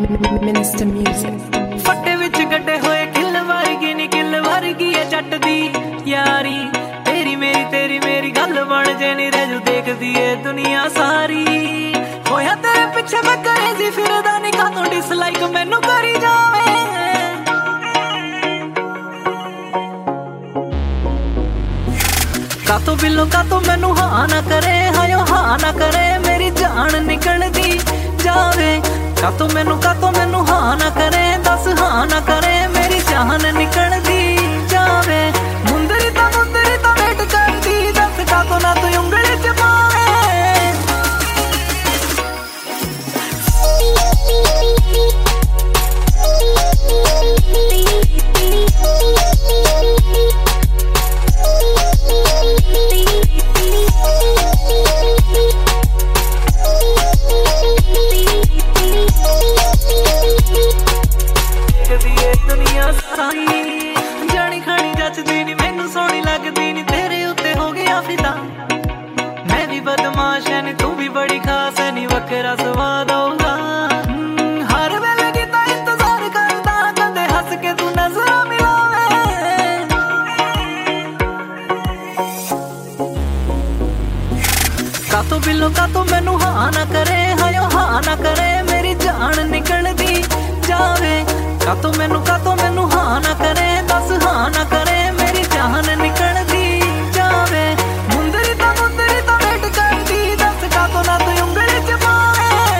Minister Music ਫੱਟੇ ਵਿੱਚ ਗੱਡੇ ਹੋਏ ਕਿੱਲ ਵਰਗੀ ਨੀ ਕਿੱਲ ਵਰਗੀ ਏ ਜੱਟ ਦੀ ਯਾਰੀ ਤੇਰੀ ਮੇਰੀ ਗੱਲ ਬਣ ਜੇ ਨੀ ਰਜੂ ਦੇਖਦੀ ਏ ਦੁਨੀਆ ਸਾਰੀ ਹੋਇਆ ਤੇਰੇ ਪਿੱਛੇ ਮੈਂ ਕਰੇਜ਼ੀ ਫਿਰਦਾ ਨੀ ਕਾਤੋਂ ਡਿਸਲਾਈਕ ਮੈਨੂੰ ਕਰੀ ਜਾਵੇ ਕਾਤੋਂ ਬਿੱਲੋ ਕਾਤੋਂ ਮੈਨੂੰ ਹਾਂ ਨਾ ਕਰੇ ਹਾਇਓ ਹਾਂ ਨਾ ਕਰੇ ਮੇਰੀ ਜਾਨ ਨਿਕਲਦੀ ਜਾਵੇ ਕਾਤੋਂ ਮੈਨੂੰ ਹਾਂ ਨਾ ਕਰੇ ਦੱਸ ਹਾਂ ਨਾ ਕਰੇ ਮੇਰੀ ਜਾਨ ਨਿਕਲਦੀ ਜਾਵੇ ਮੁੰਦਰੀ ਤਾਂ ਵੇਟ ਕਰਦੀ ਦੱਸ ਕਾਤੋਂ ਨਾ ਤੂੰ ਉਂਗਲੀ ਚ ਪਾਵੇ ਜਾਣੀ ਖਾਣੀ ਜੱਚਦੀ ਨੀ ਮੈਨੂੰ ਸੋਹਣੀ ਲੱਗਦੀ ਨੀ ਤੇਰੇ ਉੱਤੇ ਹੋ ਗਿਆ ਫਿਦਾ ਮੈਂ ਵੀ ਬਦਮਾਸ਼ ਐ ਨੀ ਤੂੰ ਵੀ ਬੜੀ ਖਾਸ ਐ ਨੀ ਵੱਖਰਾ ਸਵਾਦ ਆਊਗਾ ਹਰ ਵੇਲੇ ਕੀਤਾ ਇੰਤਜ਼ਾਰ ਕਰਦਾ ਕਦੇ ਹੱਸ ਕੇ ਤੂੰ ਨਜ਼ਰਾਂ ਮਿਲਾਵੇ ਕਾਤੋਂ ਬਿੱਲੋ ਕਾਤੋਂ ਮੈਨੂੰ ਹਾਂ ਨਾ ਕਰੇ ਹਾਇਓ ਹਾਂ ਨਾ ਕਰੇ ਮੇਰੀ ਜਾਨ ਨਿਕਲਦੀ ਜਾਵੇ ਕਾਤੋਂ ਮੈਨੂੰ ਹਾਂ ਨਾ ਕਰੇ ਦੱਸ ਹਾਂ ਨਾ ਕਰੇ ਮੇਰੀ ਜਾਨ ਨਿਕਲਦੀ ਜਾਵੇ ਮੁੰਦਰੀ ਤਾਂ ਵੇਟ ਕਰਦੀ ਦੱਸ ਕਾਤੋਂ ਨਾ ਤੂੰ ਉਂਗਲੀ ਚ ਪਾਵੇ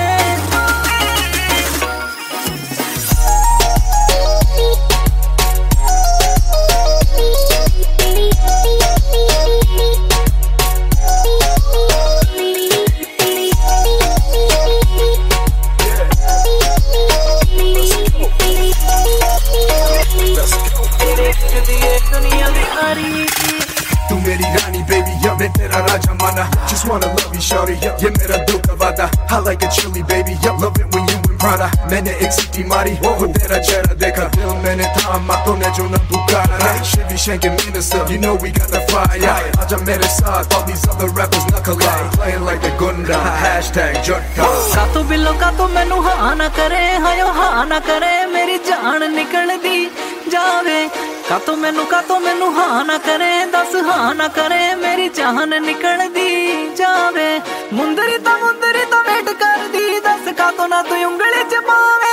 तू मेरी रानी baby yeah मैं तेरा राजा माना just wanna love you shorty yeah ये मेरा दिल का वादा I like it chilly baby yeah love it when you in Prada मैंने एक सीटी मारी वो तेरा चेहरा देखा दिल मैंने थामा तूने जो न पुकारा Chevy shanking minister you know we got the fire आजा मेरे साथ all these other rappers न collide playing like the gunda hashtag jutta कातों बिल्लो कातों मैनू हाँ ना करे हायो हाँ ना करे मेरी जान निकलदी जावे कातों मैनू हाँ ना करे दस हाँ ना करे मेरी जान निकलदी जावे मुंदरी तो वेट करदी दस कातों ना तू ਉਂਗਲੀ ਚ ਪਾਵੇ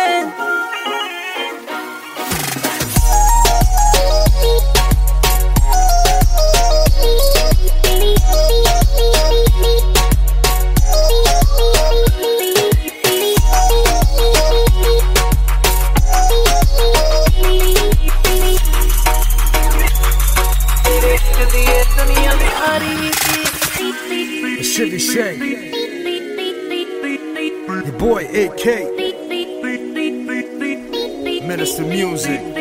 Chevy Shank your boy AK Minister Music